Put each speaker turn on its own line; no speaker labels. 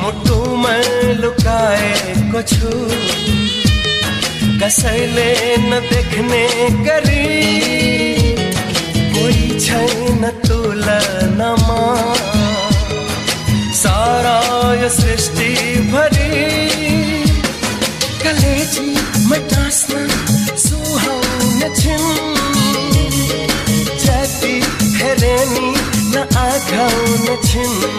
मुटुमा लुकाएको छु कसैले नदेख्ने गरी कोही छैन तुलनामा सारा यो सृष्टि भरि कलेजीमा टाँस्न सुहाउने छिन् जति हेरे नि नआघाउने छिन्